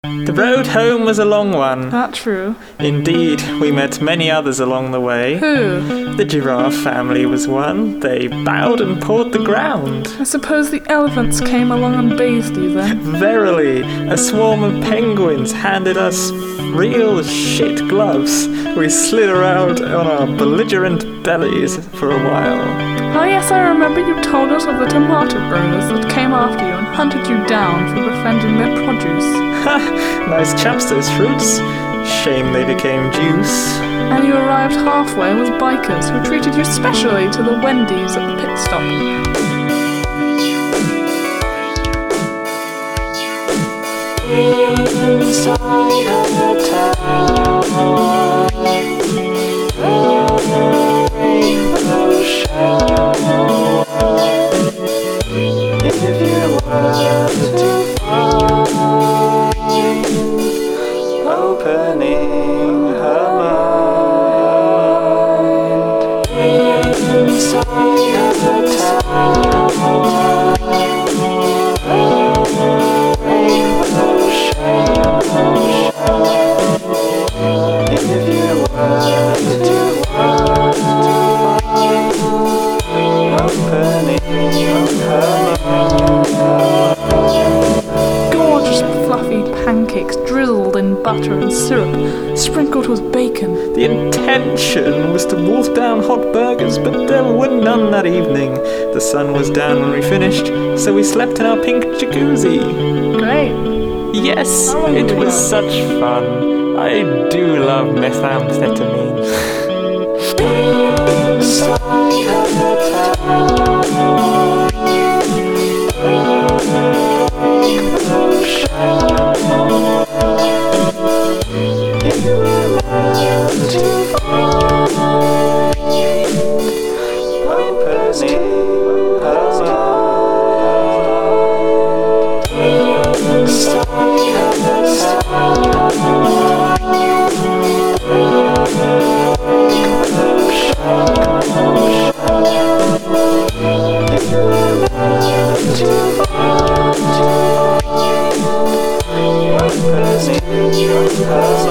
The road home was a long one. That true. Indeed, we met many others along the way. Who? The giraffe family was one. They bowed and pawed the ground. I suppose the elephants came along and bathed you then. Verily, a swarm of penguins handed us real shit gloves. We slid around on our belligerent bellies for a while. Oh yes, I remember you told us of the tomato growers that came after you and hunted you down for defending their produce. Ha! Nice chaps, those fruits. Shame they became juice. And you arrived halfway with bikers who treated you specially to the Wendy's at the pit stop. Inside of the town, a rainbow shower. If you were to find opening her mind, inside of the town, a rainbow shower. If you were to find opening her mind. Gorgeous fluffy pancakes drizzled in butter and syrup, sprinkled with bacon. The intention was to wolf down hot burgers, but there were none that evening. The sun was down when we finished, so we slept in our pink jacuzzi. Great. Yes, How long it did we was go? such fun. I do love methamphetamine. Inside of the town, rainbow shower. If you were to find opening her mind, inside of the town, rainbow shower. If you were to find opening her mind.